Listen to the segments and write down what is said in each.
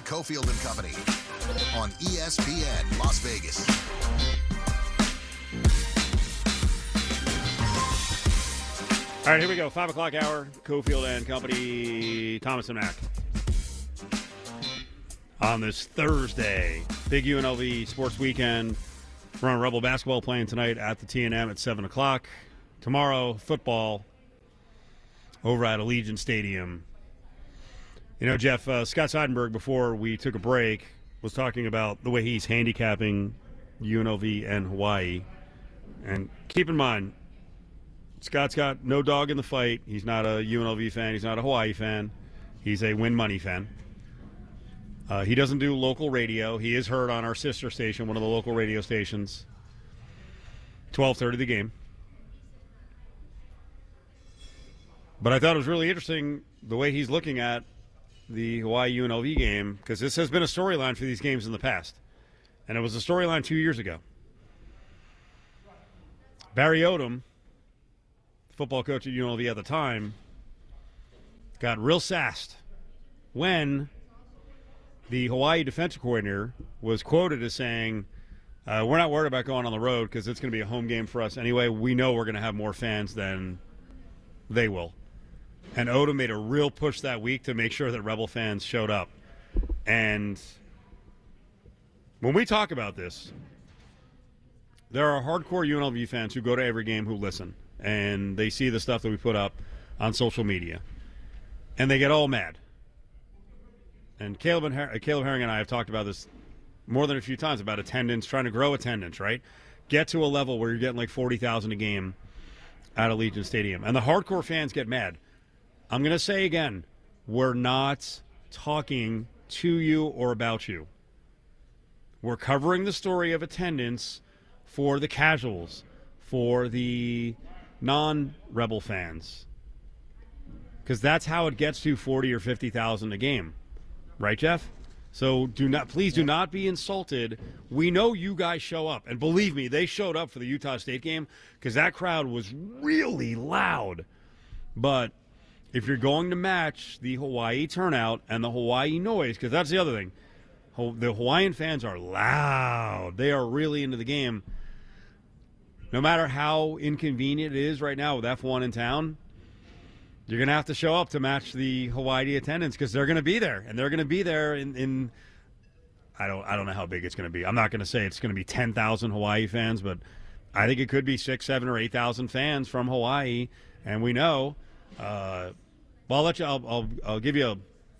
Cofield and Company on ESPN Las Vegas. All right, here we go. 5 o'clock hour, Cofield and Company, Thomas and Mack. On this Thursday, big UNLV sports weekend. We're on Rebel basketball playing tonight at the T&M at 7 o'clock. Tomorrow, football over at Allegiant Stadium. You know, Jeff, Scott Seidenberg, before we took a break, was talking about the way he's handicapping UNLV and Hawaii. And keep in mind, Scott's got no dog in the fight. He's not a UNLV fan. He's not a Hawaii fan. He's a win money fan. He doesn't do local radio. He is heard on our sister station, one of the local radio stations, 12:30 the game. But I thought it was really interesting the way he's looking at the Hawaii-UNLV game, because this has been a storyline for these games in the past. And it was a storyline 2 years ago. Barry Odom, football coach at UNLV at the time, got real sassed when the Hawaii defensive coordinator was quoted as saying, we're not worried about going on the road because it's going to be a home game for us anyway. We know we're going to have more fans than they will. And Odom made a real push that week to make sure that Rebel fans showed up. And when we talk about this, there are hardcore UNLV fans who go to every game who listen. And they see the stuff that we put up on social media. And they get all mad. And Caleb Herring and I have talked about this more than a few times, about attendance, trying to grow attendance, right? Get to a level where you're getting like 40,000 a game at Allegiant Stadium. And the hardcore fans get mad. I'm going to say again, we're not talking to you or about you. We're covering the story of attendance for the casuals, for the non-Rebel fans. Because that's how it gets to 40 or 50,000 a game. Right, Jeff? So please do not be insulted. We know you guys show up. And believe me, they showed up for the Utah State game because that crowd was really loud. But if you're going to match the Hawaii turnout and the Hawaii noise, because that's the other thing, the Hawaiian fans are loud. They are really into the game. No matter how inconvenient it is right now with F1 in town, you're going to have to show up to match the Hawaii attendance because they're going to be there. And they're going to be there in I don't know how big it's going to be. I'm not going to say it's going to be 10,000 Hawaii fans, but I think it could be 6,000, 7,000, or 8,000 fans from Hawaii. And we know, well, I'll give you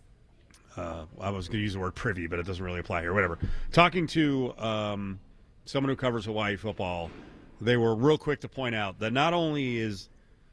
I was going to use the word privy, but it doesn't really apply here. Whatever. Talking to someone who covers Hawaii football, they were real quick to point out that not only is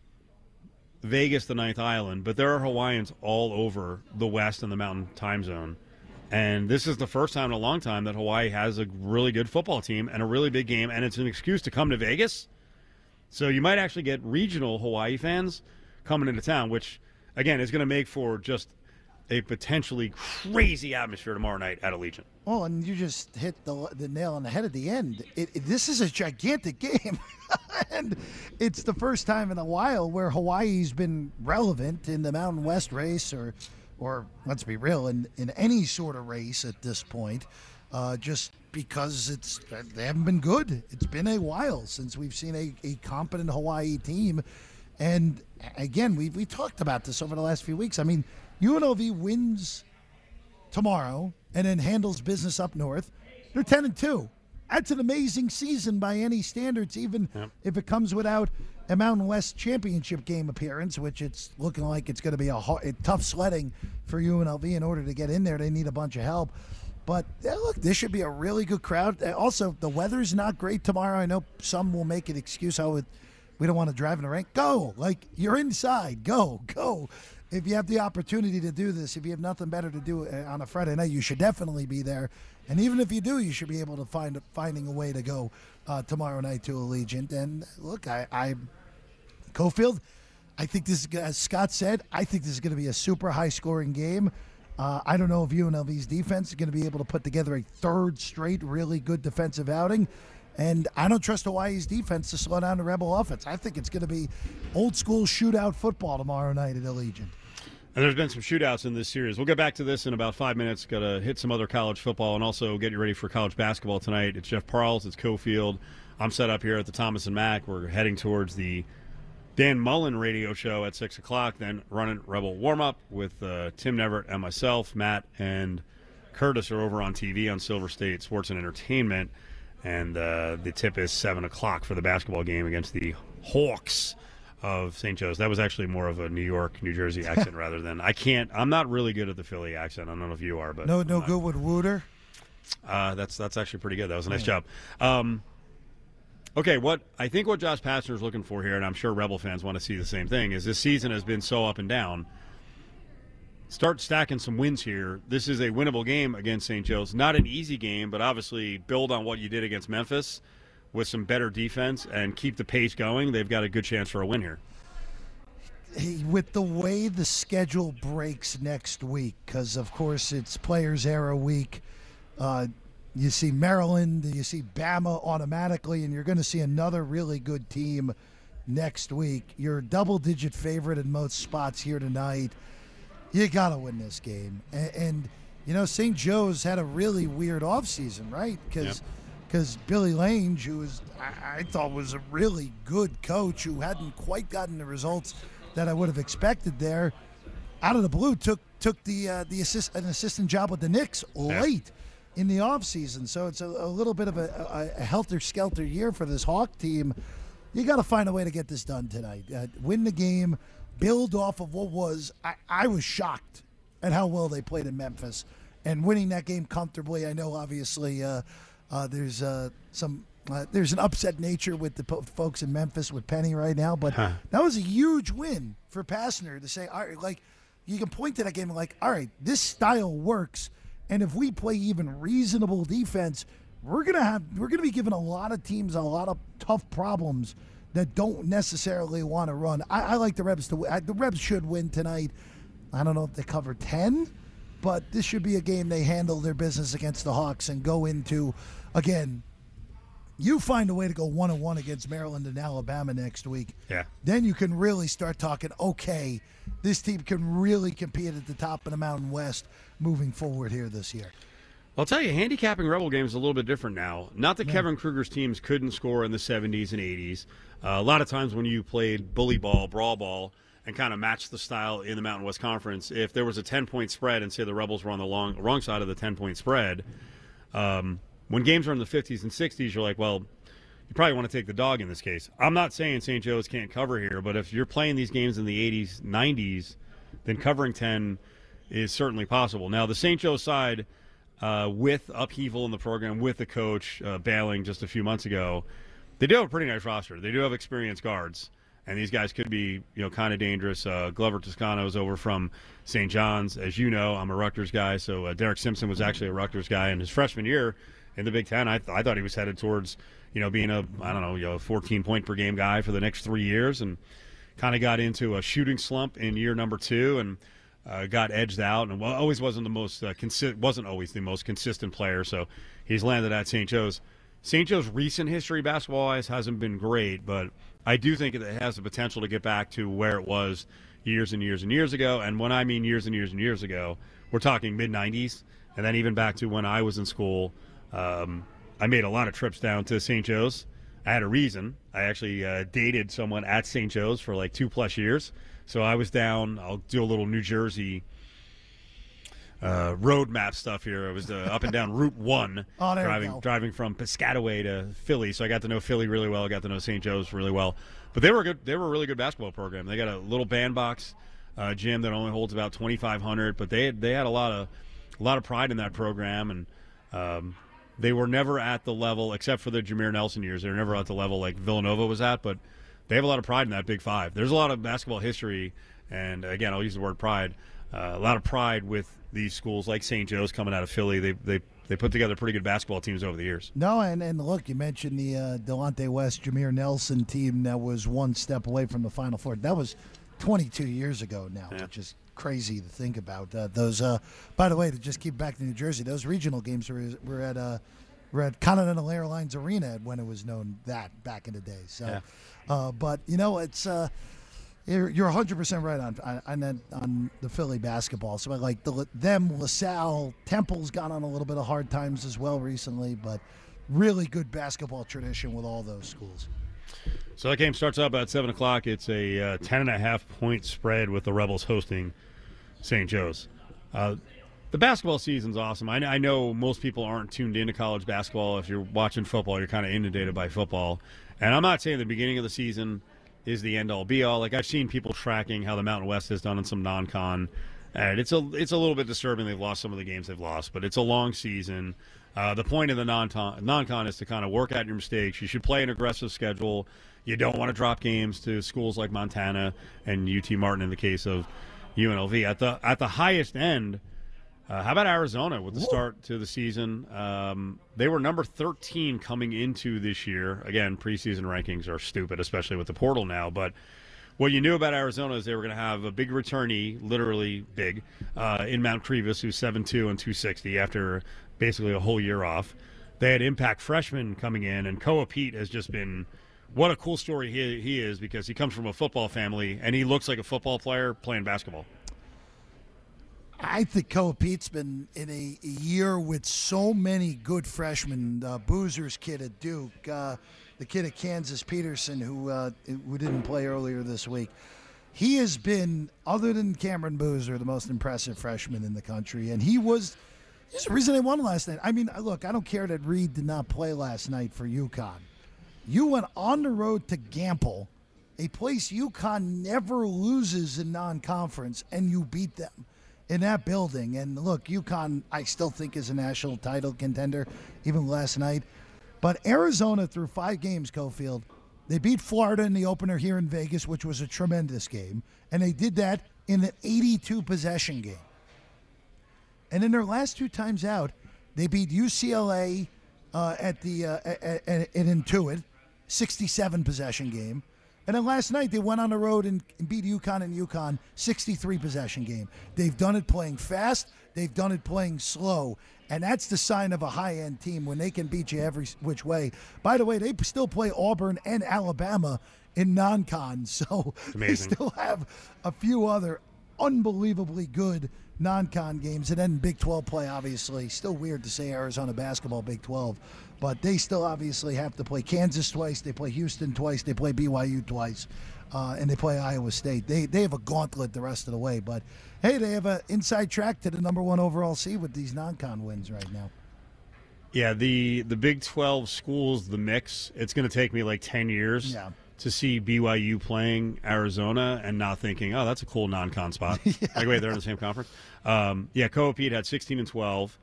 Vegas the ninth island, but there are Hawaiians all over the West and the Mountain Time Zone. And this is the first time in a long time that Hawaii has a really good football team and a really big game, and it's an excuse to come to Vegas. So you might actually get regional Hawaii fans coming into town, which, again, is going to make for just a potentially crazy atmosphere tomorrow night at Allegiant. Oh, and you just hit the nail on the head at the end. This is a gigantic game. And it's the first time in a while where Hawaii's been relevant in the Mountain West race or let's be real, in any sort of race at this point, just because they haven't been good. It's been a while since we've seen a competent Hawaii team. And again, we talked about this over the last few weeks. I mean, UNLV wins tomorrow and then handles business up north. They're 10-2. That's an amazing season by any standards, even if it comes without a Mountain West championship game appearance, which it's looking like it's going to be a tough sledding for UNLV in order to get in there. They need a bunch of help. But look, this should be a really good crowd. Also, the weather's not great tomorrow. I know some will make an excuse, we don't want to drive in the rain. Go. Like, you're inside. Go. If you have the opportunity to do this, if you have nothing better to do on a Friday night, you should definitely be there. And even if you do, you should be able to finding a way to go tomorrow night to Allegiant. And look, I Cofield, I think this is, as Scott said, I think this is going to be a super high-scoring game. I don't know if UNLV's defense is going to be able to put together a third straight really good defensive outing. And I don't trust Hawaii's defense to slow down the Rebel offense. I think it's going to be old-school shootout football tomorrow night at Allegiant. And there's been some shootouts in this series. We'll get back to this in about 5 minutes. Got to hit some other college football and also get you ready for college basketball tonight. It's Jeff Parles. It's Cofield. I'm set up here at the Thomas and Mack. We're heading towards the Dan Mullen radio show at 6 o'clock, then running Rebel warm-up with Tim Neverett and myself. Matt and Curtis are over on TV on Silver State Sports and Entertainment. And the tip is 7 o'clock for the basketball game against the Hawks of St. Joe's. That was actually more of a New York, New Jersey accent rather than I'm not really good at the Philly accent. I don't know if you are, but no good with Wooter. That's actually pretty good. That was a nice job. Okay, what Josh Pastner is looking for here, and I'm sure Rebel fans want to see the same thing, is this season has been so up and down. Start stacking some wins here. This is a winnable game against St. Joe's. Not an easy game, but obviously build on what you did against Memphis with some better defense and keep the pace going. They've got a good chance for a win here. Hey, with the way the schedule breaks next week, because, of course, it's Players Era week, you see Maryland, you see Bama automatically, and you're going to see another really good team next week. You're a double-digit favorite in most spots here tonight. You got to win this game. And St. Joe's had a really weird offseason, right? Because Billy Lange, who I thought was a really good coach who hadn't quite gotten the results that I would have expected there, out of the blue took an assistant job with the Knicks late in the offseason. So it's a little bit of a helter-skelter year for this Hawk team. You got to find a way to get this done tonight. Win the game. Build off of what was, I was shocked at how well they played in Memphis and winning that game comfortably. I know obviously there's an upset nature with the folks in Memphis with Penny right now, but that was a huge win for Pastner to say, all right, like you can point to that game and like, all right, this style works, and if we play even reasonable defense, we're gonna be giving a lot of teams a lot of tough problems that don't necessarily want to run. I like the Rebs to win. The Rebs should win tonight. I don't know if they cover 10, but this should be a game they handle their business against the Hawks and go into, again, you find a way to go 1-1 against Maryland and Alabama next week. Yeah. Then you can really start talking, okay, this team can really compete at the top of the Mountain West moving forward here this year. I'll tell you, handicapping Rebel games is a little bit different now. Not that Kevin Kruger's teams couldn't score in the 70s and 80s. A lot of times when you played bully ball, brawl ball, and kind of matched the style in the Mountain West Conference, if there was a 10-point spread and say the Rebels were on the wrong side of the 10-point spread, when games are in the 50s and 60s, you're like, well, you probably want to take the dog in this case. I'm not saying St. Joe's can't cover here, but if you're playing these games in the 80s, 90s, then covering 10 is certainly possible. Now, the St. Joe side, with upheaval in the program, with the coach bailing just a few months ago, they do have a pretty nice roster. They do have experienced guards, and these guys could be, kind of dangerous. Glover Toscano is over from St. John's. As you know, I'm a Rutgers guy, so Derek Simpson was actually a Rutgers guy in his freshman year in the Big Ten. I thought he was headed towards, being a 14-point per game guy for the next 3 years, and kind of got into a shooting slump in year number 2, and got edged out, and always wasn't always the most consistent player. So he's landed at St. Joe's. St. Joe's recent history basketball-wise hasn't been great, but I do think it has the potential to get back to where it was years and years and years ago. And when I mean years and years and years ago, we're talking mid-'90s, and then even back to when I was in school. I made a lot of trips down to St. Joe's. I had a reason. I actually dated someone at St. Joe's for like 2+ years. So I was down. I'll do a little New Jersey road map stuff here. I was up and down Route 1, driving from Piscataway to Philly. So I got to know Philly really well. I got to know St. Joe's really well. But they were good. They were a really good basketball program. They got a little bandbox gym that only holds about 2,500. But they had a lot of pride in that program, and they were never at the level, except for the Jameer Nelson years. They were never at the level like Villanova was at. But they have a lot of pride in that Big Five. There's a lot of basketball history, and again, I'll use the word pride. A lot of pride with these schools like St. Joe's coming out of Philly. They put together pretty good basketball teams over the years. No, and look, you mentioned the Delonte West, Jameer Nelson team that was one step away from the Final Four. That was 22 years ago now, which is crazy to think about. Those, by the way, to just keep back to New Jersey, those regional games were at Continental Airlines Arena when it was known that back in the day. So, but it's You're 100% right on the Philly basketball. So I like them, LaSalle, Temple's gone on a little bit of hard times as well recently, but really good basketball tradition with all those schools. So that game starts up at 7 o'clock. It's a 10.5-point spread with the Rebels hosting St. Joe's. The basketball season's awesome. I know most people aren't tuned into college basketball. If you're watching football, you're kind of inundated by football. And I'm not saying the beginning of the season is the end-all, be-all. Like, I've seen people tracking how the Mountain West has done in some non-con, and it's a little bit disturbing they've lost some of the games they've lost, but it's a long season. The point of the non-con is to kind of work out your mistakes. You should play an aggressive schedule. You don't want to drop games to schools like Montana and UT Martin in the case of UNLV. At the highest end, how about Arizona with the start to the season? They were number 13 coming into this year. Again, preseason rankings are stupid, especially with the portal now. But what you knew about Arizona is they were going to have a big returnee, literally big, in Mount Crevis, who's 7'2" and 260 after basically a whole year off. They had impact freshmen coming in, and Koa Pete has just been – what a cool story he is, because he comes from a football family, and he looks like a football player playing basketball. I think Koa Pete's been in a year with so many good freshmen. Boozer's kid at Duke, the kid at Kansas, Peterson, who didn't play earlier this week. He has been, other than Cameron Boozer, the most impressive freshman in the country. And he's the reason they won last night. I mean, look, I don't care that Reed did not play last night for UConn. You went on the road to Gamble, a place UConn never loses in non-conference, and you beat them in that building. And look, UConn, I still think, is a national title contender, even last night. But Arizona, through 5 games, Cofield, they beat Florida in the opener here in Vegas, which was a tremendous game. And they did that in an 82-possession game. And in their last 2 times out, they beat UCLA at Intuit, 67-possession game. And then last night, they went on the road and beat UConn in UConn, 63-possession game. They've done it playing fast. They've done it playing slow. And that's the sign of a high-end team, when they can beat you every which way. By the way, they still play Auburn and Alabama in non-con. So they still have a few other unbelievably good non-con games. And then Big 12 play, obviously. Still weird to say Arizona basketball, Big 12. But they still obviously have to play Kansas twice. They play Houston twice. They play BYU twice. And they play Iowa State. They have a gauntlet the rest of the way. But, hey, they have an inside track to the number 1 overall seed with these non-con wins right now. Yeah, the Big 12 schools, the mix, it's going to take me like 10 years to see BYU playing Arizona and not thinking, oh, that's a cool non-con spot. Like, wait, they're in the same conference? Koa Pete had 16 and 12.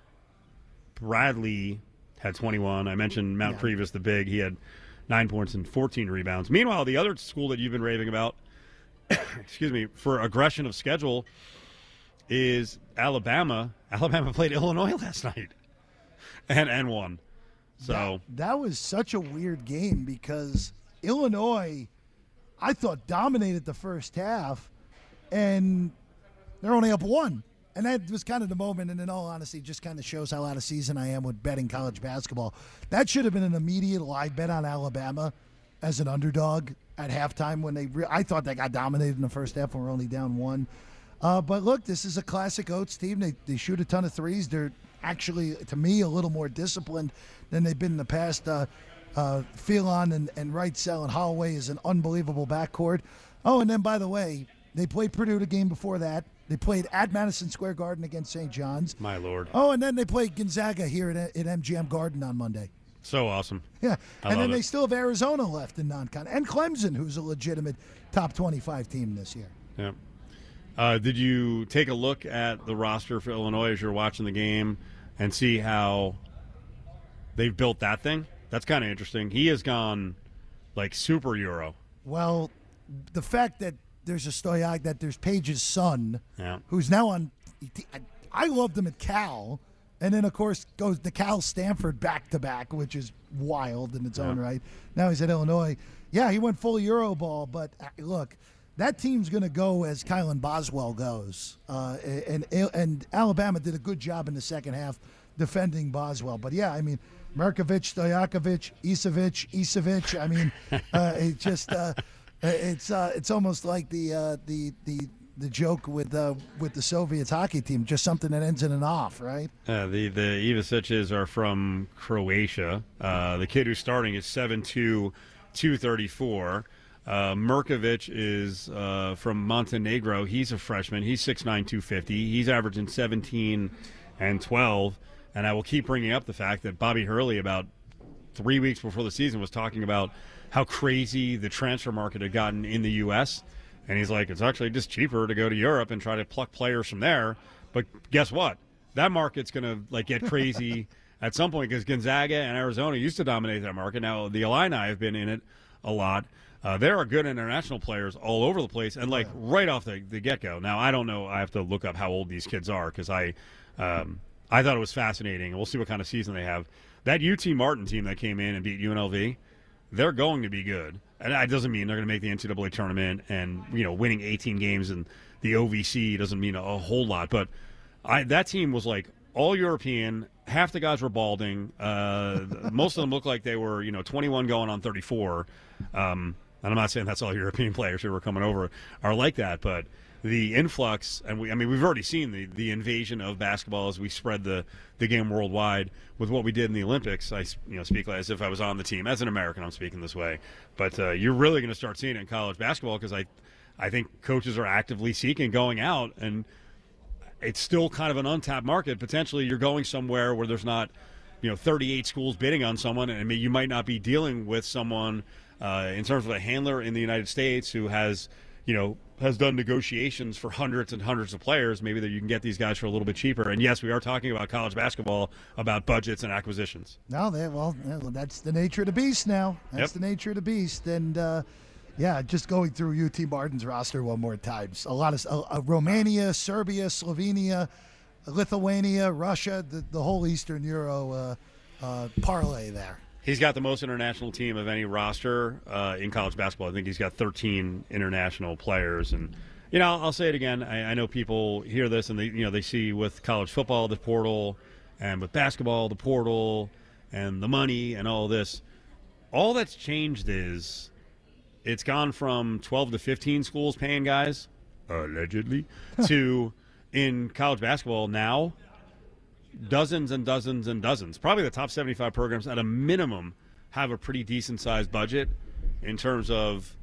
Bradley had 21. I mentioned Mount Crevis, the big. He had 9 points and 14 rebounds. Meanwhile, the other school that you've been raving about, excuse me, for aggression of schedule is Alabama. Alabama played Illinois last night and won. So that was such a weird game, because Illinois, I thought, dominated the first half, and they're only up 1. And that was kind of the moment, and in all honesty, just kind of shows how out of season I am with betting college basketball. That should have been an immediate live bet on Alabama as an underdog at halftime, when I thought they got dominated in the first half when we're only down 1. But look, this is a classic Oats team. They shoot a ton of threes. They're actually, to me, a little more disciplined than they've been in the past. Phelan and Wright-Sell and Holloway is an unbelievable backcourt. Oh, and then, by the way, they played Purdue the game before that. They played at Madison Square Garden against St. John's. My Lord. Oh, and then they played Gonzaga here at MGM Garden on Monday. So awesome. Yeah. And then they still have Arizona left in non-con. And Clemson, who's a legitimate top 25 team this year. Yeah. Did you take a look at the roster for Illinois as you're watching the game and see how they've built that thing? That's kind of interesting. He has gone like super Euro. Well, the fact that there's a Stoyak, that there's Page's son, who's now on – I loved him at Cal. And then, of course, goes the Cal-Stanford back-to-back, which is wild in its own right. Now he's at Illinois. Yeah, he went full Euro ball. But, look, that team's going to go as Kylan Boswell goes. And Alabama did a good job in the second half defending Boswell. But, yeah, I mean, Markovic, Stojakovic, Isevich. I mean, it just It's almost like the joke with the Soviets hockey team, just something that ends in an off, right? The Ivasiches are from Croatia. The kid who's starting is 7'2", 234. Merkovic is from Montenegro. He's a freshman. He's 6'9", 250. He's averaging 17 and 12. And I will keep bringing up the fact that Bobby Hurley, about 3 weeks before the season, was talking about how crazy the transfer market had gotten in the U.S., and he's like, it's actually just cheaper to go to Europe and try to pluck players from there. But guess what? That market's going to get crazy at some point, because Gonzaga and Arizona used to dominate that market. Now the Illini have been in it a lot. There are good international players all over the place, and right off the get-go. Now I don't know. I have to look up how old these kids are, because I thought it was fascinating. We'll see what kind of season they have. That UT Martin team that came in and beat UNLV, they're going to be good. And that doesn't mean they're going to make the NCAA tournament, and winning 18 games in the OVC doesn't mean a whole lot. But that team was all European. Half the guys were balding. Most of them looked like they were 21 going on 34. And I'm not saying that's all European players who were coming over are like that, but the influx, and we've already seen the invasion of basketball as we spread the game worldwide with what we did in the Olympics. I speak as if I was on the team. As an American, I'm speaking this way. But you're really going to start seeing it in college basketball, because I think coaches are actively seeking going out, and it's still kind of an untapped market. Potentially you're going somewhere where there's not 38 schools bidding on someone, and you might not be dealing with someone in terms of a handler in the United States who has done negotiations for hundreds and hundreds of players. Maybe that you can get these guys for a little bit cheaper. And yes, we are talking about college basketball, about budgets and acquisitions. No, that's the nature of the beast now. That's the nature of the beast. And just going through UT Martin's roster one more time. A lot of Romania, Serbia, Slovenia, Lithuania, Russia, the whole Eastern Euro parlay there. He's got the most international team of any roster in college basketball. I think he's got 13 international players. And, I'll say it again. I know people hear this and they see with college football, the portal, and with basketball, the portal, and the money and all this. All that's changed is it's gone from 12 to 15 schools paying guys, allegedly, to in college basketball now, dozens and dozens and dozens. Probably the top 75 programs at a minimum have a pretty decent-sized budget in terms of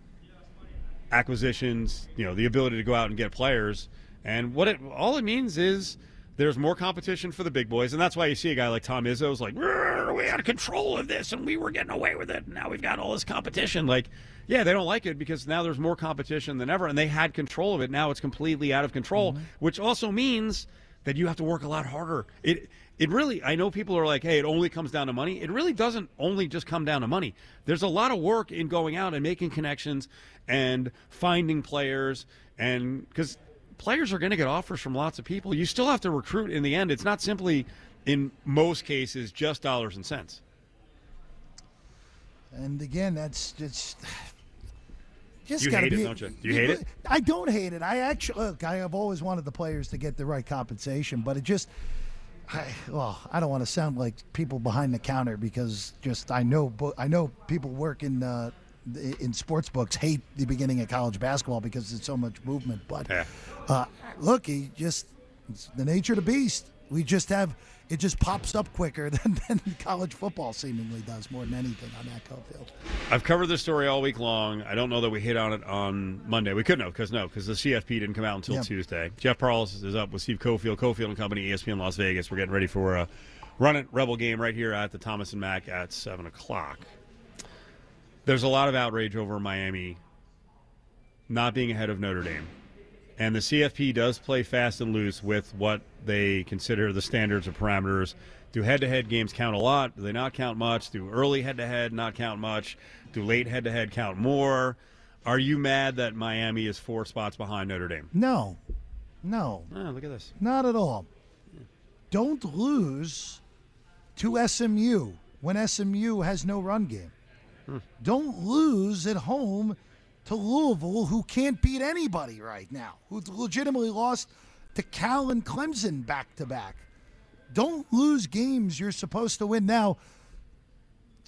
acquisitions, the ability to go out and get players. And all it means is there's more competition for the big boys, and that's why you see a guy like Tom Izzo's we had control of this, and we were getting away with it, and now we've got all this competition. They don't like it because now there's more competition than ever, and they had control of it. Now it's completely out of control, which also means that you have to work a lot harder. It really, I know people are like, hey, it only comes down to money. It really doesn't only just come down to money. There's a lot of work in going out and making connections and finding players, and because players are going to get offers from lots of people. You still have to recruit in the end. It's not simply, in most cases, just dollars and cents. And again, that's just you hate it, don't you? Do you hate it? I don't hate it. I have always wanted the players to get the right compensation, but it just, I don't want to sound like people behind the counter, because I know people work in sports books hate the beginning of college basketball because there's so much movement. But look, it's the nature of the beast. It just pops up quicker than college football seemingly does, more than anything on that field. I've covered this story all week long. I don't know that we hit on it on Monday. We couldn't have, because the CFP didn't come out until Tuesday. Jeff Parles is up with Steve Cofield and Company, ESPN Las Vegas. We're getting ready for a Run It Rebel game right here at the Thomas and Mack at 7 o'clock. There's a lot of outrage over Miami not being ahead of Notre Dame. And the CFP does play fast and loose with what they consider the standards or parameters. Do head-to-head games count a lot? Do they not count much? Do early head-to-head not count much? Do late head-to-head count more? Are you mad that Miami is 4 spots behind Notre Dame? No. Oh, look at this. Not at all. Don't lose to SMU when SMU has no run game. Don't lose at home to Louisville, who can't beat anybody right now, who legitimately lost to Cal and Clemson back-to-back. Don't lose games you're supposed to win. Now,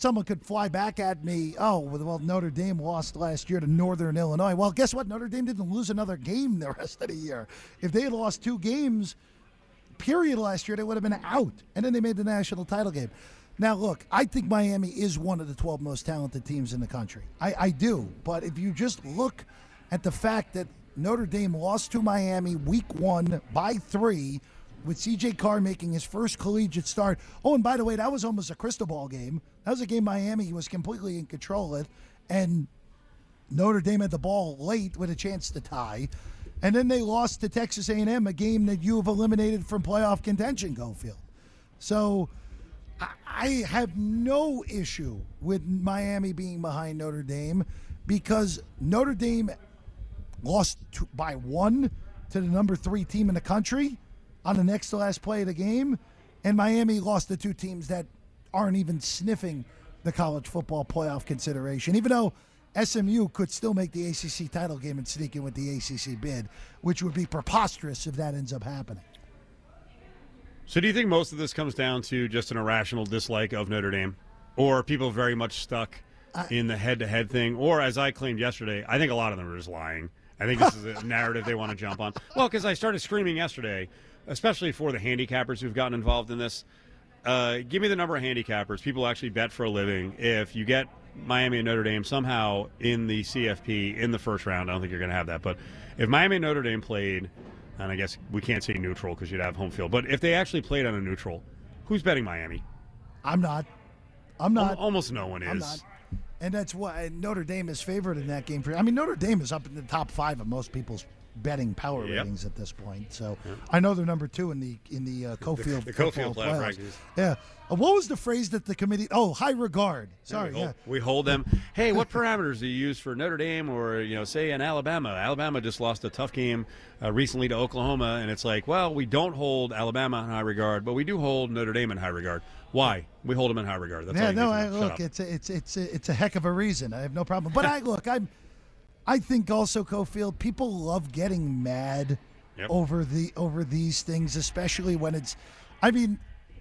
someone could fly back at me, oh, well, Notre Dame lost last year to Northern Illinois. Well, guess what? Notre Dame didn't lose another game the rest of the year. If they had lost 2 games, period, last year, they would have been out. And then they made the national title game. Now, look, I think Miami is one of the 12 most talented teams in the country. I do. But if you just look at the fact that Notre Dame lost to Miami week 1 by 3, with C.J. Carr making his first collegiate start. Oh, and by the way, that was almost a crystal ball game. That was a game Miami was completely in control of, and Notre Dame had the ball late with a chance to tie. And then they lost to Texas A&M, a game that you have eliminated from playoff contention, Gofield. So I have no issue with Miami being behind Notre Dame because Notre Dame lost by 1 to the number 3 team in the country on the next to last play of the game, and Miami lost to 2 teams that aren't even sniffing the college football playoff consideration, even though SMU could still make the ACC title game and sneak in with the ACC bid, which would be preposterous if that ends up happening. So do you think most of this comes down to just an irrational dislike of Notre Dame, or are people very much stuck in the head-to-head thing? Or, as I claimed yesterday, I think a lot of them are just lying. I think this is a narrative they want to jump on. Well, because I started screaming yesterday, especially for the handicappers who've gotten involved in this. Give me the number of handicappers. People actually bet for a living. If you get Miami and Notre Dame somehow in the CFP in the first round, I don't think you're going to have that. But if Miami and Notre Dame played, and I guess we can't say neutral because you'd have home field, but if they actually played on a neutral, who's betting Miami? I'm not. Almost no one is. I'm not. And that's why Notre Dame is favored in that game. I mean, Notre Dame is up in the top 5 of most people's betting power ratings at this point. So I know they're number 2 in the Cofield the Cofield playoffs. rankings. Yeah. What was the phrase that the committee? Oh, high regard. Sorry. We hold them. Hey, what parameters do you use for Notre Dame or say in Alabama? Alabama just lost a tough game recently to Oklahoma, and it's like, well, we don't hold Alabama in high regard, but we do hold Notre Dame in high regard. Why? We hold them in high regard. That's look, it's a heck of a reason. I have no problem. But I think also, Cofield, people love getting mad over these things, especially when it's. I mean,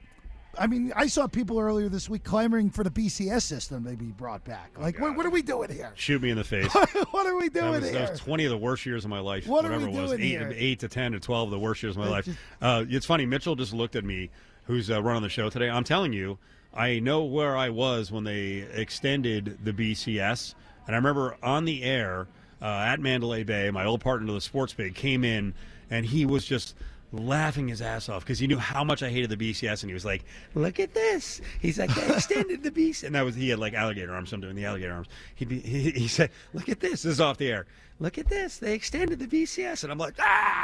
I saw people earlier this week clamoring for the BCS system to be brought back. Like, what are we doing here? Shoot me in the face. What are we doing here? That was 20 of the worst years of my life. What whatever are we it was, doing here? 8 to 10 to 12 of the worst years of my life. It's funny. Mitchell just looked at me, who's running the show today. I'm telling you, I know where I was when they extended the BCS, and I remember on the air at Mandalay Bay, my old partner to the Sports Pig came in, and he was just laughing his ass off because he knew how much I hated the BCS, and he was like, "Look at this!" He's like, "They extended the BCS," and he had like alligator arms. I'm doing the alligator arms. He said, "Look at this! This is off the air. Look at this! They extended the BCS," and I'm like,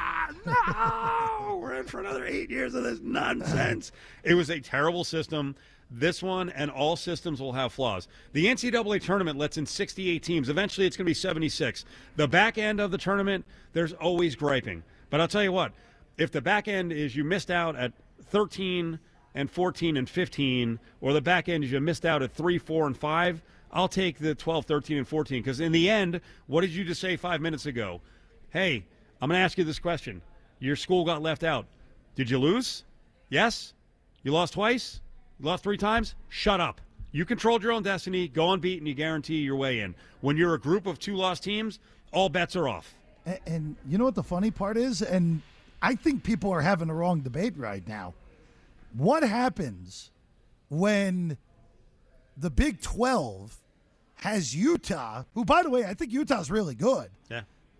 no! We're in for another 8 years of this nonsense. It was a terrible system. This one and all systems will have flaws. The NCAA tournament lets in 68 teams. Eventually, it's going to be 76. The back end of the tournament, there's always griping. But I'll tell you what, if the back end is you missed out at 13 and 14 and 15, or the back end is you missed out at 3, 4, and 5, I'll take the 12, 13, and 14. Because in the end, what did you just say 5 minutes ago? Hey, I'm going to ask you this question. Your school got left out. Did you lose? Yes? You lost twice? You lost 3 times? Shut up. You controlled your own destiny. Go unbeaten. You guarantee your way in. When you're a group of 2 lost teams, all bets are off. And you know what the funny part is? And I think people are having the wrong debate right now. What happens when the Big 12 has Utah, who, by the way, I think Utah's really good. Yeah.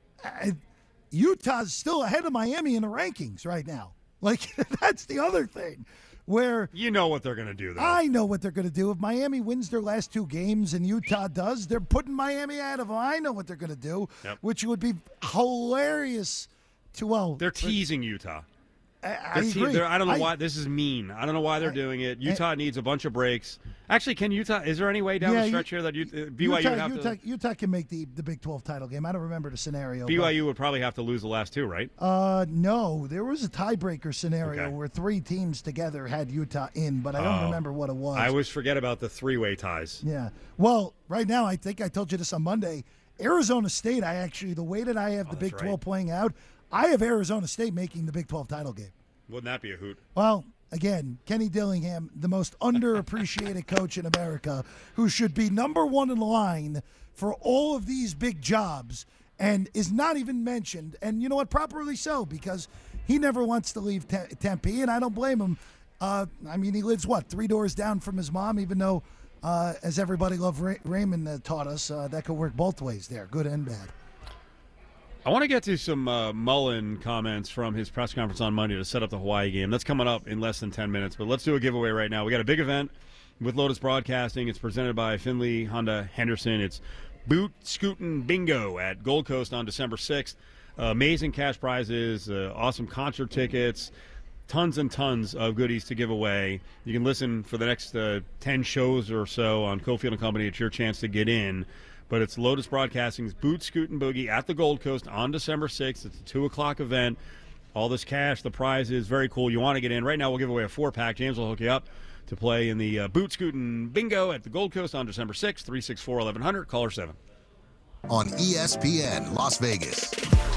Utah's still ahead of Miami in the rankings right now. Like, that's the other thing. Where you know what they're going to do, though. I know what they're going to do. If Miami wins their last 2 games and Utah does, they're putting Miami ahead of them. I know what they're going to do, which would be hilarious to, they're teasing Utah. I agree. I don't know why. This is mean. I don't know why they're doing it. Utah needs a bunch of breaks. Actually, can Utah? Is there any way down the stretch here that BYU would have to? Utah can make the Big 12 title game. I don't remember the scenario. BYU would probably have to lose the last 2, right? No. There was a tiebreaker scenario where 3 teams together had Utah in, but I don't remember what it was. I always forget about the 3-way ties. Yeah. Well, right now, I think I told you this on Monday. Arizona State, the way that I have the Big 12 playing out, I have Arizona State making the Big 12 title game. Wouldn't that be a hoot? Well, Again, Kenny Dillingham, the most underappreciated coach in America, who should be number one in line for all of these big jobs and is not even mentioned. And you know what? Properly so, because he never wants to leave Tempe, and I don't blame him. I mean, he lives, 3 doors down from his mom, even though, as everybody loved Raymond taught us, that could work both ways there, good and bad. I want to get to some Mullen comments from his press conference on Monday to set up the Hawaii game. That's coming up in less than 10 minutes, but let's do a giveaway right now. We got a big event with Lotus Broadcasting. It's presented by Finley Honda Henderson. It's Boot Scootin' Bingo at Gold Coast on December 6th. Amazing cash prizes, awesome concert tickets, tons and tons of goodies to give away. You can listen for the next 10 shows or so on Cofield & Company. It's your chance to get in. But it's Lotus Broadcasting's Boot Scootin' Boogie at the Gold Coast on December 6th. It's a 2 o'clock event. All this cash, the prizes, very cool. You want to get in. Right now we'll give away a 4-pack. James will hook you up to play in the Boot Scootin' Bingo at the Gold Coast on December 6th, 364-1100, caller 7. On ESPN Las Vegas.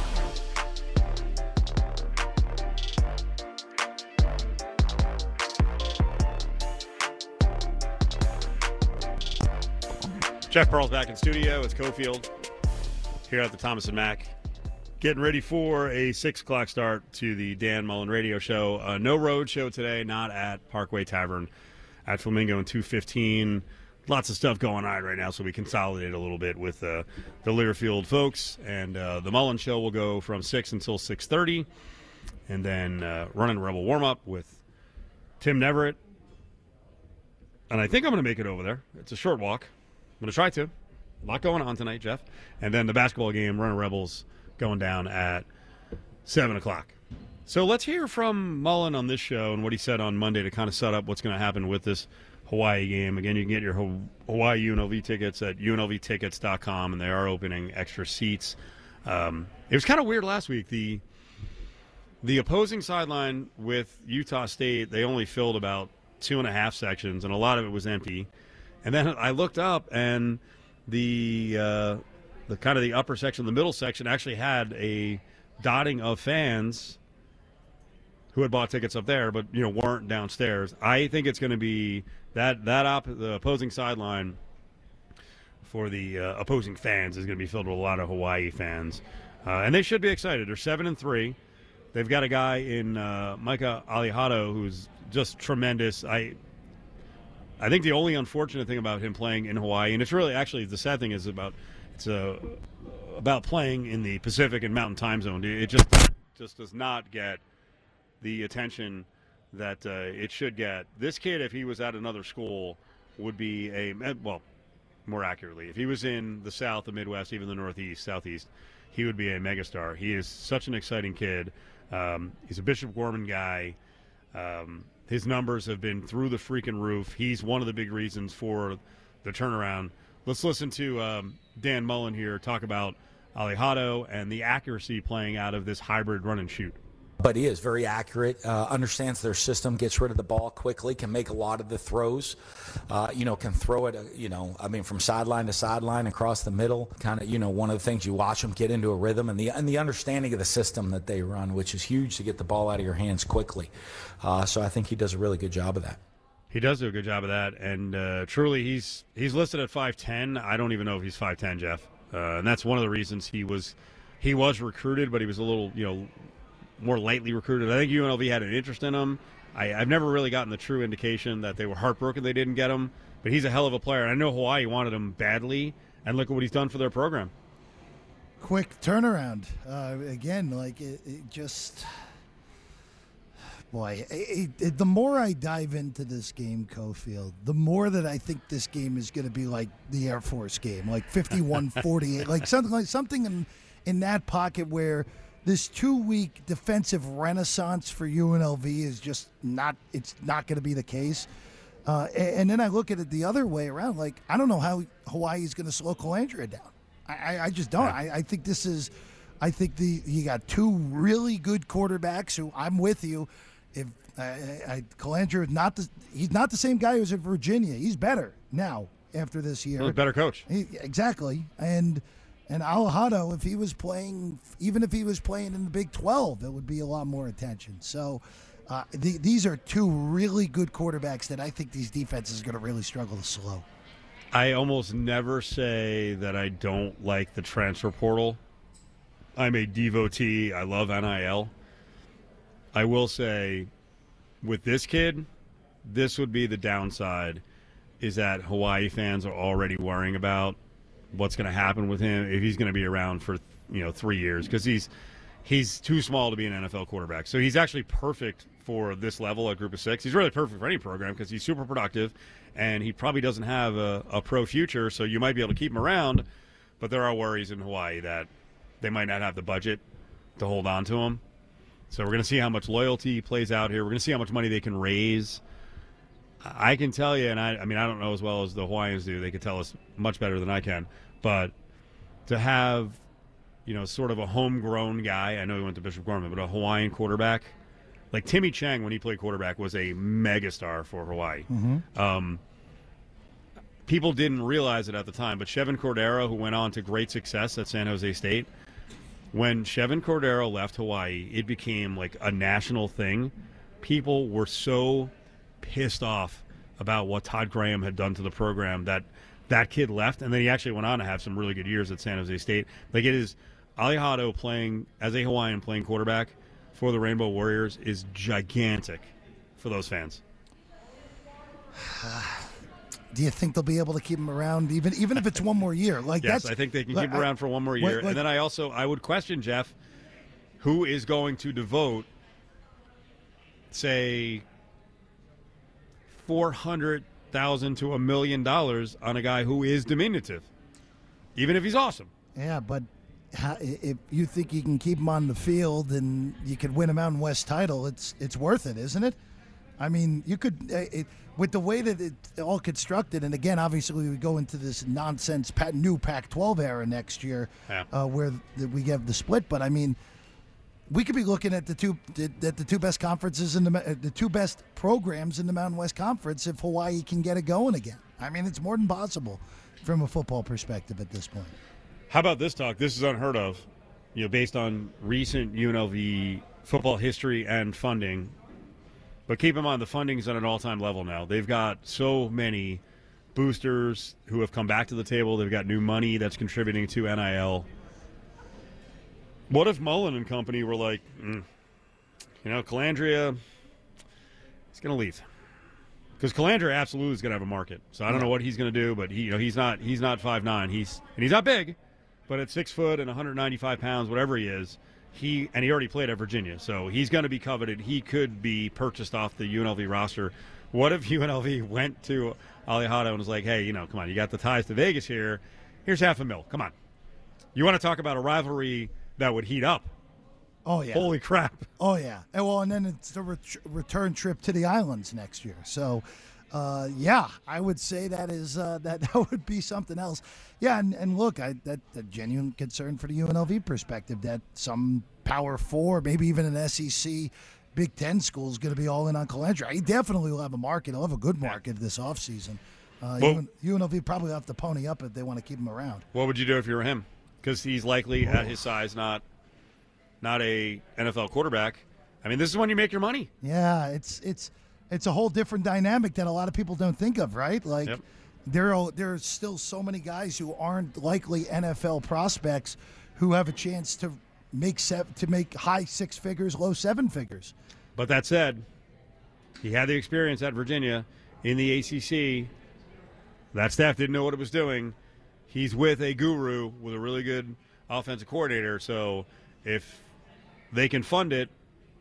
Jeff Pearl's back in studio. It's Cofield here at the Thomas and Mack. Getting ready for a 6 o'clock start to the Dan Mullen radio show. No road show today, not at Parkway Tavern at Flamingo in 215. Lots of stuff going on right now, so we consolidate a little bit with the Learfield folks. And the Mullen show will go from 6 until 6:30. And then running Rebel warm-up with Tim Neverett. And I think I'm going to make it over there. It's a short walk. I'm going to try to. A lot going on tonight, Jeff. And then the basketball game, Running Rebels, going down at 7 o'clock. So let's hear from Mullen on this show and what he said on Monday to kind of set up what's going to happen with this Hawaii game. Again, you can get your Hawaii UNLV tickets at unlvtickets.com, and they are opening extra seats. It was kind of weird last week. The opposing sideline with Utah State, they only filled about 2.5 sections, and a lot of it was empty. And then I looked up, and the kind of the upper section, the middle section, actually had a dotting of fans who had bought tickets up there, but weren't downstairs. I think it's going to be the opposing sideline for the opposing fans is going to be filled with a lot of Hawaii fans, and they should be excited. They're 7-3. They've got a guy in Micah Alihado who's just tremendous. I think the only unfortunate thing about him playing in Hawaii, and it's really actually the sad thing is about playing in the Pacific and Mountain Time Zone. It just does not get the attention that it should get. This kid, if he was at another school, would be more accurately, if he was in the South, the Midwest, even the Northeast, Southeast, he would be a megastar. He is such an exciting kid. He's a Bishop Gorman guy. His numbers have been through the freaking roof. He's one of the big reasons for the turnaround. Let's listen to Dan Mullen here talk about Alihado and the accuracy playing out of this hybrid run and shoot. But he is very accurate, understands their system, gets rid of the ball quickly, can make a lot of the throws, can throw it, from sideline to sideline across the middle. Kind of, one of the things you watch them get into a rhythm and the understanding of the system that they run, which is huge to get the ball out of your hands quickly. So I think he does a really good job of that. He does do a good job of that, and truly he's listed at 5'10". I don't even know if he's 5'10", Jeff. And that's one of the reasons he was recruited, but he was a little, more lightly recruited. I think UNLV had an interest in him. I've never really gotten the true indication that they were heartbroken they didn't get him, but he's a hell of a player. And I know Hawaii wanted him badly, and look at what he's done for their program. Quick turnaround. Again, it just... Boy, the more I dive into this game, Cofield, the more that I think this game is going to be like the Air Force game, like 51-48, like something in that pocket where this 2-week defensive renaissance for UNLV is just not going to be the case. And then I look at it the other way around. I don't know how Hawaii is going to slow Colandrea down. I just don't. I think you got two really good quarterbacks who I'm with you. If Colandrea is he's not the same guy who was at Virginia. He's better now after this year. Well, better coach. Exactly. And Alihado, if he was playing in the Big 12, it would be a lot more attention. So These are two really good quarterbacks that I think these defenses are going to really struggle to slow. I almost never say that I don't like the transfer portal. I'm a devotee. I love NIL. I will say, with this kid, this would be the downside, is that Hawaii fans are already worrying about what's going to happen with him if he's going to be around for 3 years, because he's too small to be an NFL quarterback. So he's actually perfect for this level, a group of six. He's really perfect for any program because he's super productive, and he probably doesn't have a pro future, so you might be able to keep him around, but there are worries in Hawaii that they might not have the budget to hold on to him. So we're going to see how much loyalty plays out here. We're going to see how much money they can raise. I can tell you, and I don't know as well as the Hawaiians do. They could tell us much better than I can. But to have, sort of a homegrown guy, I know he went to Bishop Gorman, but a Hawaiian quarterback, like Timmy Chang when he played quarterback was a megastar for Hawaii. Mm-hmm. People didn't realize it at the time, but Chevin Cordero, who went on to great success at San Jose State, when Chevin Cordero left Hawaii, it became like a national thing. People were so pissed off about what Todd Graham had done to the program that kid left, and then he actually went on to have some really good years at San Jose State. Like, it is Ali Hado playing as a Hawaiian, playing quarterback for the Rainbow Warriors is gigantic for those fans. Do you think they'll be able to keep him around even if it's one more year? Yes, I think they can keep him around for one more year. And then I would question, Jeff, who is going to devote, say, $400,000 to $1 million on a guy who is diminutive, even if he's awesome. Yeah, but if you think you can keep him on the field and you could win a Mountain West title, it's worth it, isn't it? I mean, you could with the way that it's all constructed, and again, obviously we go into this nonsense new Pac-12 era next year, where we have the split. But I mean, we could be looking at the two best conferences in the two best programs in the Mountain West Conference if Hawaii can get it going again. I mean, it's more than possible from a football perspective at this point. How about this talk? This is unheard of, based on recent UNLV football history and funding. But keep in mind, the funding's at an all-time level now. They've got so many boosters who have come back to the table. They've got new money that's contributing to NIL. What if Mullen and company were like, Calandria is going to leave? Because Calandria absolutely is going to have a market. So I don't know what he's going to do, but he's not 5'9". He's not big, but at 6 foot and 195 pounds, whatever he is, he already played at Virginia, so he's going to be coveted. He could be purchased off the UNLV roster. What if UNLV went to Ali Hado and was like, hey, come on, you got the ties to Vegas here. Here's $500,000. Come on. You want to talk about a rivalry that would heat up? Oh, yeah. Holy crap. Oh, yeah. And then it's the return trip to the islands next year. So, I would say that is that would be something else. Yeah, and look, that's a genuine concern for the UNLV perspective that some Power 4, maybe even an SEC Big Ten school is going to be all in on Calandria. He definitely will have a market. He'll have a good market this offseason. UNLV probably will have to pony up if they want to keep him around. What would you do if you were him? Because he's likely, at his size, not a NFL quarterback. I mean, this is when you make your money. Yeah, it's a whole different dynamic that a lot of people don't think of, right? Like, yep. There are still so many guys who aren't likely NFL prospects who have a chance to make high 6 figures, low 7 figures. But that said, he had the experience at Virginia in the ACC. That staff didn't know what it was doing. He's with a guru with a really good offensive coordinator. So if they can fund it,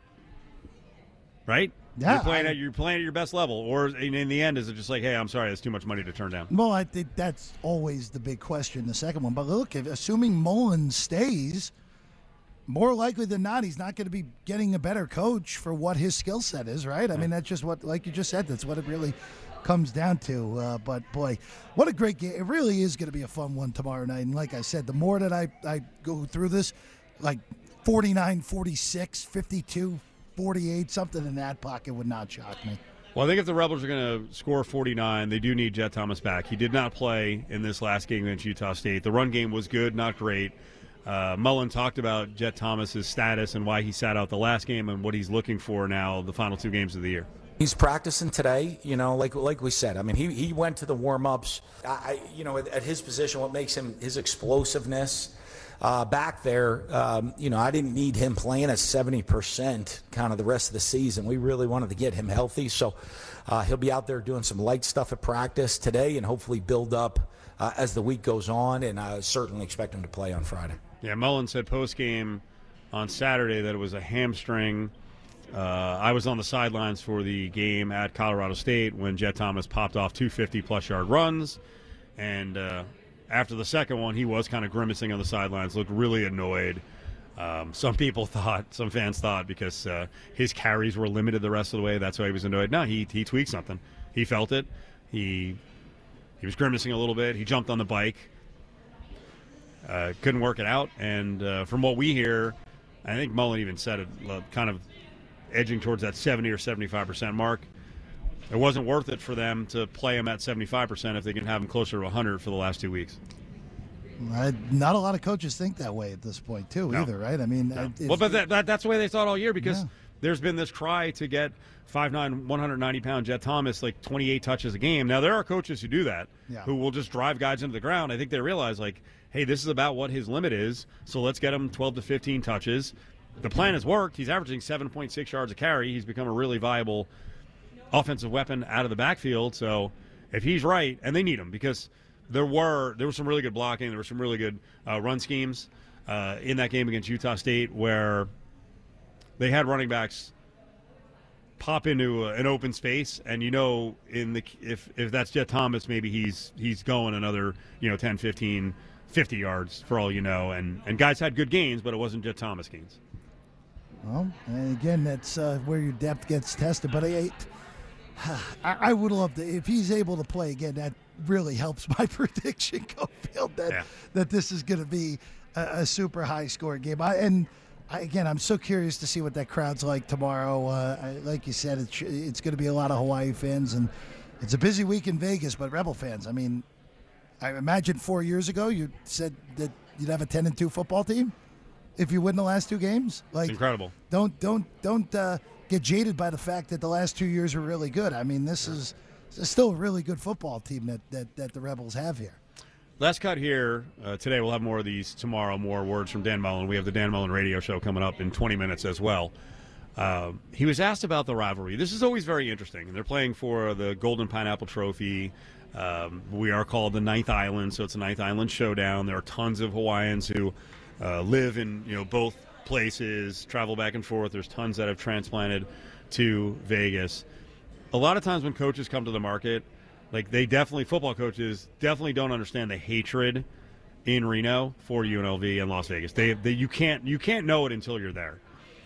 right? Yeah, you're playing at your best level, or in the end, is it just like, hey, I'm sorry, that's too much money to turn down? Well, I think that's always the big question, the second one. But look, assuming Mullen stays, more likely than not, he's not going to be getting a better coach for what his skill set is, right? I mean, that's just what, like you just said, that's what it really comes down to. But, boy, what a great game. It really is going to be a fun one tomorrow night. And like I said, the more that I go through this, like 49, 46, 52, 48, something in that pocket would not shock me. Well, I think if the Rebels are going to score 49, they do need Jet Thomas back. He did not play in this last game against Utah State. The run game was good, not great. Mullen talked about Jet Thomas's status and why he sat out the last game and what he's looking for now the final 2 games of the year. He's practicing today, like we said. I mean, he went to the warm-ups. At his position, what makes him his explosiveness back there, I didn't need him playing at 70% kind of the rest of the season. We really wanted to get him healthy. So he'll be out there doing some light stuff at practice today and hopefully build up as the week goes on. And I certainly expect him to play on Friday. Yeah, Mullen said post-game on Saturday that it was a hamstring. I was on the sidelines for the game at Colorado State when Jet Thomas popped off 2 50-plus yard runs. And after the second one, he was kind of grimacing on the sidelines, looked really annoyed. Some fans thought because his carries were limited the rest of the way, that's why he was annoyed. No, he tweaked something. He felt it. He was grimacing a little bit. He jumped on the bike. Couldn't work it out. And from what we hear, I think Mullen even said it, kind of edging towards that 70 or 75% mark. It wasn't worth it for them to play him at 75% if they can have him closer to 100 for the last 2 weeks. Not a lot of coaches think that way at this point, too, either, right? I mean, no. But that's the way they thought all year because there's been this cry to get 5'9", 190-pound Jet Thomas like 28 touches a game. Now, there are coaches who do that, who will just drive guys into the ground. I think they realize, like, hey, this is about what his limit is, so let's get him 12 to 15 touches. The plan has worked. He's averaging 7.6 yards a carry. He's become a really viable offensive weapon out of the backfield. So if he's right, and they need him because there was some really good blocking. There were some really good run schemes in that game against Utah State where they had running backs pop into an open space, and if that's Jet Thomas, maybe he's going another 10, 15, 50 yards for all you know. And guys had good gains, but it wasn't Jet Thomas gains. Well, and again, that's where your depth gets tested. But I would love to, if he's able to play again, that really helps my prediction, Cofield, that this is going to be a super high-scoring game. I'm so curious to see what that crowd's like tomorrow. Like you said, it's going to be a lot of Hawaii fans, and it's a busy week in Vegas, but Rebel fans, I mean, I imagine 4 years ago you said that you'd have a 10-2 football team if you win the last 2 games. Like, it's incredible. Don't get jaded by the fact that the last 2 years were really good. I mean, this is still a really good football team that the Rebels have here. Last cut here. Today we'll have more of these. Tomorrow, more words from Dan Mullen. We have the Dan Mullen radio show coming up in 20 minutes as well. He was asked about the rivalry. This is always very interesting. They're playing for the Golden Pineapple Trophy. We are called the Ninth Island, so it's a Ninth Island showdown. There are tons of Hawaiians who live in both places, travel back and forth. There's tons that have transplanted to Vegas. A lot of times when coaches come to the market, like football coaches definitely don't understand the hatred in Reno for UNLV and Las Vegas. You can't know it until you're there.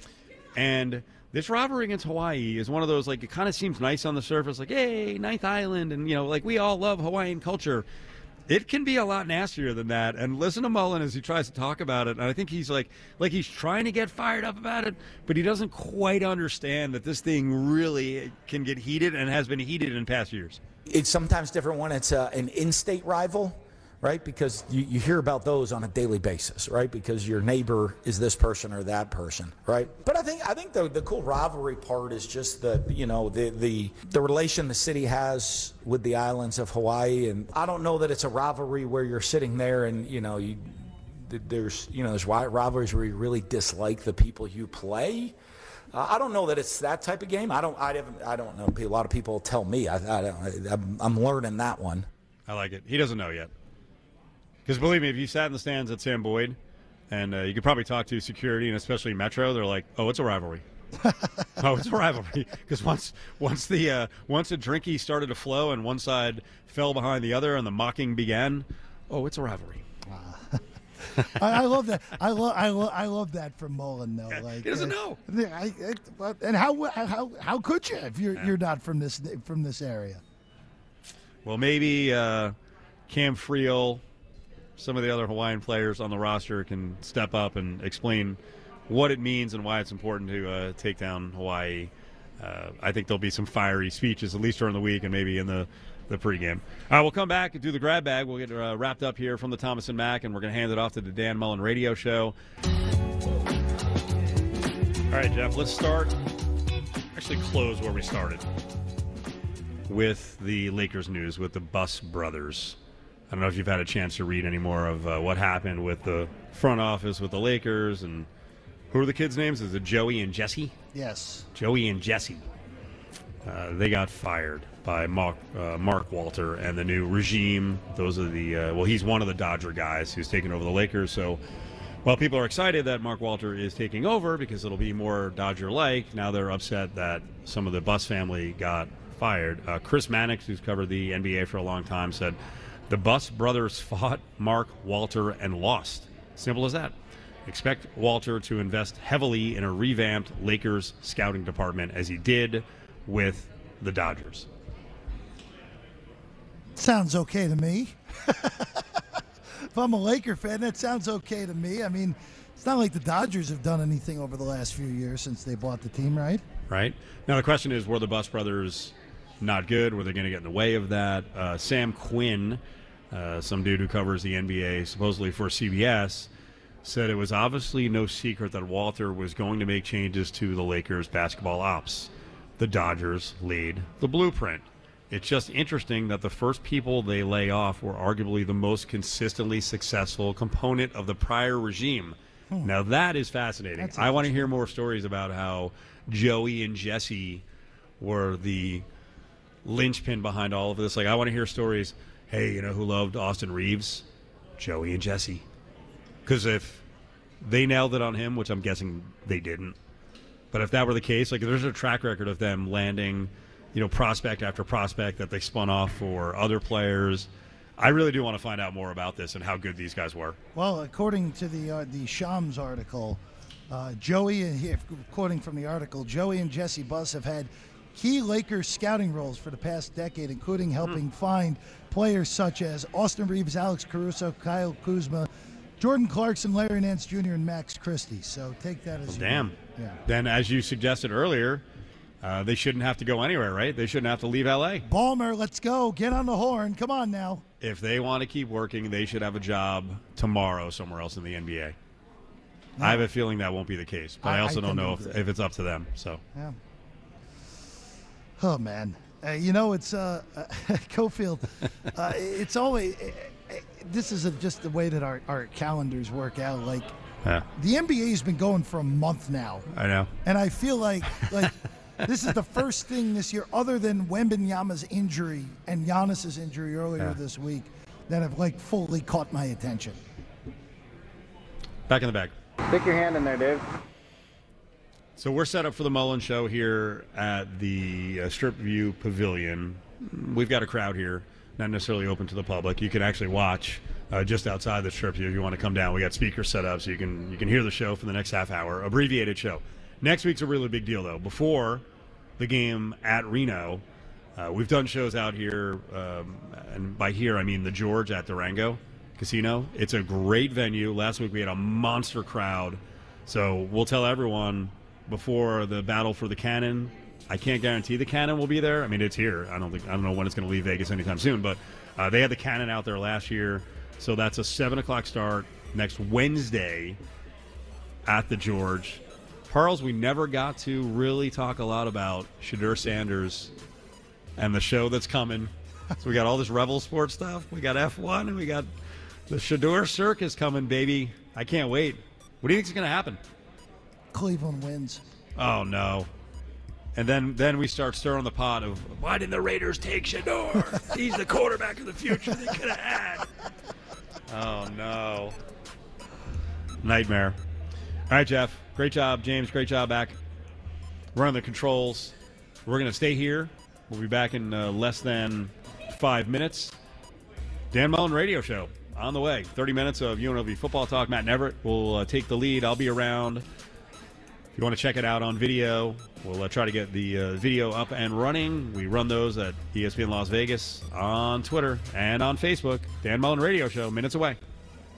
And this rivalry against Hawaii is one of those, like, it kind of seems nice on the surface, like, hey, Ninth Island, and like we all love Hawaiian culture. It can be a lot nastier than that. And listen to Mullen as he tries to talk about it. And I think he's like he's trying to get fired up about it, but he doesn't quite understand that this thing really can get heated and has been heated in past years. It's sometimes different when it's an in-state rival, right? Because you hear about those on a daily basis, right? Because your neighbor is this person or that person, right? But I think the cool rivalry part is just the relation the city has with the islands of Hawaii, and I don't know that it's a rivalry where you're sitting there and there's rivalries where you really dislike the people you play. I don't know that it's that type of game. I don't know. A lot of people tell me. I'm learning that one. I like it. He doesn't know yet. Because believe me, if you sat in the stands at Sam Boyd, and you could probably talk to security and especially Metro, they're like, "Oh, it's a rivalry." Oh, it's a rivalry. Because once the drinky started to flow and one side fell behind the other and the mocking began, oh, it's a rivalry. I love that. I love that from Mullen, though. Like, he doesn't know. And how could you if you're not from this area? Well, maybe Cam Friel, some of the other Hawaiian players on the roster can step up and explain what it means and why it's important to take down Hawaii. I think there'll be some fiery speeches, at least during the week and maybe in the the pregame. All right, we'll come back and do the grab bag. We'll get wrapped up here from the Thomas and Mack, and we're going to hand it off to the Dan Mullen Radio Show. All right, Jeff, let's close where we started with the Lakers news with the Buss brothers. I don't know if you've had a chance to read any more of what happened with the front office with the Lakers, and who are the kids' names? Is it Joey and Jesse? Yes. Joey and Jesse. They got fired by Mark Walter and the new regime. Those are he's one of the Dodger guys who's taking over the Lakers. So while people are excited that Mark Walter is taking over because it'll be more Dodger-like, now they're upset that some of the Buss family got fired. Chris Mannix, who's covered the NBA for a long time, said the Buss brothers fought Mark Walter and lost. Simple as that. Expect Walter to invest heavily in a revamped Lakers scouting department as he did with the Dodgers. Sounds okay to me. If I'm a Laker fan, that sounds okay to me. I mean, it's not like the Dodgers have done anything over the last few years since they bought the team, right? Right. Now the question is, were the Buss brothers not good? Were they going to get in the way of that? Sam Quinn, some dude who covers the NBA supposedly for CBS, said it was obviously no secret that Walter was going to make changes to the Lakers basketball ops. The Dodgers laid the blueprint. It's just interesting that the first people they lay off were arguably the most consistently successful component of the prior regime. Now that is fascinating. I want to hear more stories about how Joey and Jesse were the linchpin behind all of this. Like, I want to hear stories. Hey, you know who loved Austin Reeves? Joey and Jesse. Because if they nailed it on him, which I'm guessing they didn't, but if that were the case, like, there's a track record of them landing, prospect after prospect that they spun off for other players. I really do want to find out more about this and how good these guys were. Well, according to the Shams article, quoting from the article, Joey and Jesse Buss have had key Lakers scouting roles for the past decade, including helping find players such as Austin Reeves, Alex Caruso, Kyle Kuzma, Jordan Clarkson, Larry Nance Jr., and Max Christie. So take that as damn. Yeah. Then, as you suggested earlier, they shouldn't have to go anywhere, right? They shouldn't have to leave L.A. Ballmer, let's go. Get on the horn. Come on now. If they want to keep working, they should have a job tomorrow somewhere else in the NBA. I have a feeling that won't be the case, but I also don't know if it's up to them. So. Yeah. Oh, man. It's Cofield. It's always this is just the way that our calendars work out. Like, the NBA has been going for a month now. I know. And I feel like this is the first thing this year, other than Wembanyama's injury and Giannis's injury earlier this week, that have fully caught my attention. Back in the bag. Stick your hand in there, Dave. So we're set up for the Mullen Show here at the Strip View Pavilion. We've got a crowd here, not necessarily open to the public. You can actually watch just outside the Strip View if you want to come down. We got speakers set up so you can hear the show for the next half hour. Abbreviated show. Next week's a really big deal, though. Before the game at Reno, we've done shows out here, and by here I mean the George at Durango Casino. It's a great venue. Last week we had a monster crowd. So we'll tell everyone before the battle for the Cannon. I can't guarantee the Cannon will be there. I mean, it's here. I don't know when it's going to leave Vegas anytime soon, but they had the Cannon out there last year. So that's a 7 o'clock start next Wednesday at the George. Parles, we never got to really talk a lot about Shedeur Sanders and the show that's coming. So we got all this Revel Sports stuff. We got F1, and we got the Shedeur Circus coming, baby. I can't wait. What do you think is going to happen? Cleveland wins. Oh, no. And then we start stirring the pot of, why didn't the Raiders take Shedeur? He's the quarterback of the future they could have had. Oh, no. Nightmare. All right, Jeff. Great job, James. Great job back running the controls. We're going to stay here. We'll be back in less than 5 minutes. Dan Mullen Radio Show on the way. 30 minutes of UNLV football talk. Matt Neverett will take the lead. I'll be around. If you want to check it out on video, we'll try to get the video up and running. We run those at ESPN Las Vegas on Twitter and on Facebook. Dan Mullen Radio Show, minutes away.